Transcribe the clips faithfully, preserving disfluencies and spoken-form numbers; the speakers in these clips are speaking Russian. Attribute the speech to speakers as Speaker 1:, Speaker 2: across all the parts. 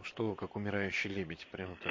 Speaker 1: что как умирающий лебедь, прямо так.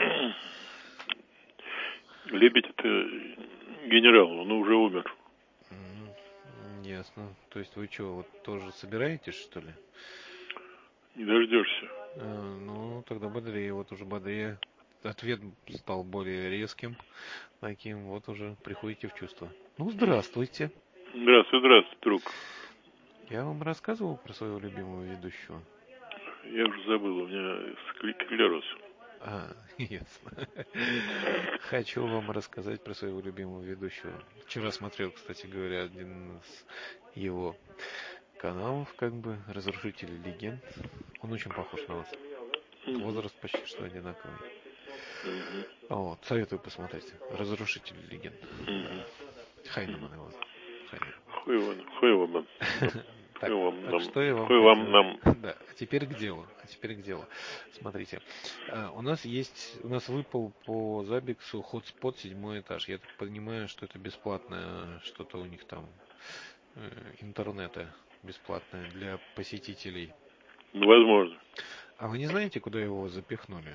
Speaker 2: Лебедь это генерал, он уже умер.
Speaker 1: Mm, ясно. То есть вы что, вот тоже собираетесь, что ли?
Speaker 2: Не дождешься.
Speaker 1: А, ну, тогда бодрее, вот уже бодрее. Ответ стал более резким, таким, вот уже приходите в чувство. Ну, здравствуйте.
Speaker 2: Здравствуй, здравствуй, друг.
Speaker 1: Я вам рассказывал про своего любимого ведущего?
Speaker 2: Я уже забыл, у меня склероз.
Speaker 1: А, ясно. Хочу вам рассказать про своего любимого ведущего. Вчера смотрел, кстати говоря, один из его каналов, как бы, «Разрушители легенд». Он очень похож на вас. Возраст почти что одинаковый.
Speaker 2: Угу.
Speaker 1: Вот, советую посмотреть. «Разрушители легенд».
Speaker 2: Угу.
Speaker 1: Хайнеман его. Хайнеман.
Speaker 2: Хуй вам, хуй вам.
Speaker 1: Так,
Speaker 2: Хуй вам
Speaker 1: так
Speaker 2: нам.
Speaker 1: что я вам
Speaker 2: Хуй вам нам.
Speaker 1: хотел... Да, а теперь к делу. А теперь к делу. Смотрите, а, у нас есть, у нас выпал по Забиксу хотспот седьмой этаж. Я так понимаю, что это бесплатное, что-то у них там э, интернета бесплатное для посетителей.
Speaker 2: Ну, возможно.
Speaker 1: А вы не знаете, куда его запихнули?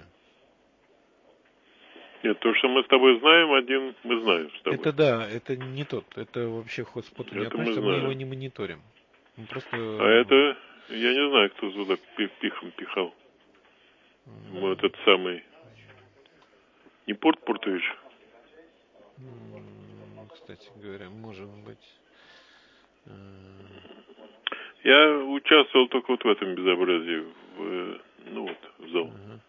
Speaker 2: Нет, то, что мы с тобой знаем, один мы знаем с тобой.
Speaker 1: Это да, это не тот. Это вообще к хотспоту не
Speaker 2: Это мы
Speaker 1: относится, мы его
Speaker 2: знаем.
Speaker 1: не мониторим. Мы просто...
Speaker 2: А это, я не знаю, кто туда пихом пихал.
Speaker 1: м,
Speaker 2: Мы этот самый... Не Порт Портович?
Speaker 1: м, Кстати говоря, может быть... э,
Speaker 2: Я участвовал только вот в этом безобразии. В, ну вот, в зал.
Speaker 1: Ага,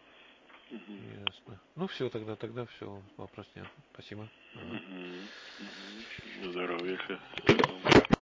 Speaker 1: ясно. Ну все, тогда, тогда все, вопрос нет. Спасибо. Ага.
Speaker 2: Угу. Угу. Здоровья.